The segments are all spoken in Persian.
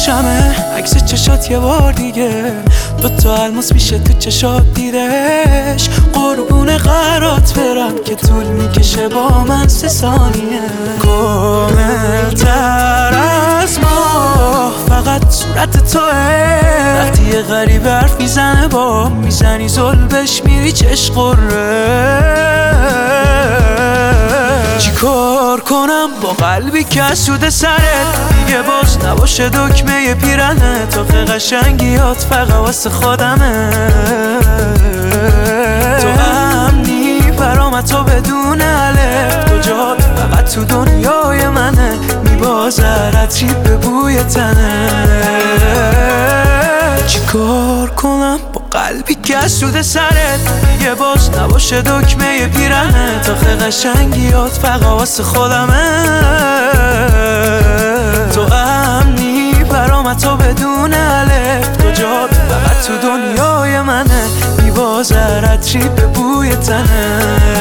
شمه عکس چشات یه بار دیگه، دوتا الماس میشه تو چشات دیدش. قربون قرات برم که طول میکشه با من 3 ثانیه. کامل‌تر از ما فقط صورت توه، وقتی یه غریب حرف میزنه با میزنی زلبش میری چشم قره. چی کار کنم با قلبی که سود سرت دیگه باز نباشه دکمه پیرنه. تو قشنگیات فقط واسه خودمه، تو امنی برام تو بدون الف، تو جا فقط تو دنیای منه، میبازد عطری به بوی تنه. چی کار کنم با قلبی که سود سرت دیگه باز نباشه دکمه پیرنه. تا قشنگیات فقط واسه خودمه، تو امنی برام تو بدون الف، تو جا فقط تو دنیای منه، میبازد عطری به بوی تنه.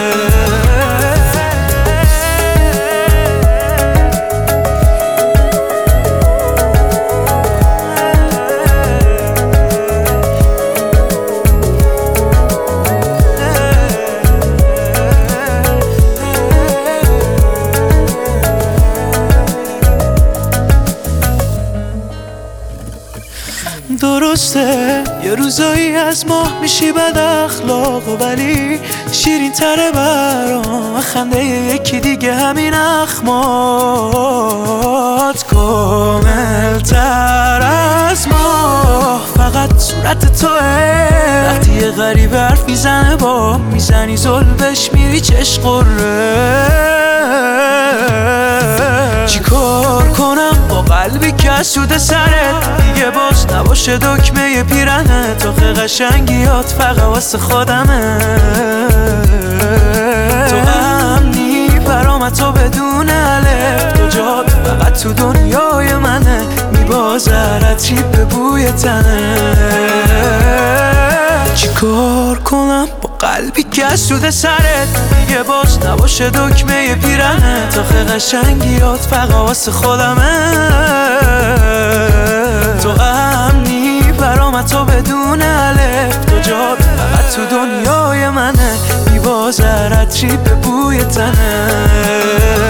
درسته یه روزایی از ماه میشی بد اخلاق، ولی شیرین تره برام خنده یکی دیگه همین اخمات. کامل‌تر از ما فقط صورت توه، وقتی یه غریب حرف میزنه با میزنی زلبش میری چشم قره. چی کار کنم با قلبی که سود سرت دیگه باز نباشه دکمه پیرنه. تو قشنگیات فقط واسه خودمه، تو امنی برام تو بدون الف، تو جا فقط تو دنیای منه، میبازد عطری به بوی تنه. چی کار کنم با قلبی که سود سرت دیگه باز نباشه دکمه پیرنه. تا قشنگیات فقط واسه خودمه، تو امنی برام تو بدون الف، تو جا فقط تو دنیای منه، میبازد عطری به بوی تنه.